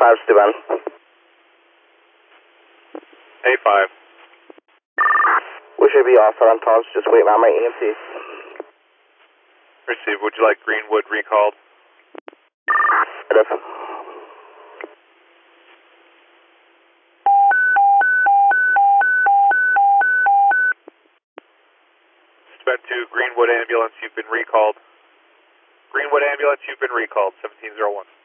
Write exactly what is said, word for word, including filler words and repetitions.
five, Steven. A five. We should be all set on calls, just waiting on my E M T. Receive. Would you like Greenwood recalled? It is. Sped to Greenwood ambulance, you've been recalled. Greenwood ambulance, you've been recalled, seventeen oh one.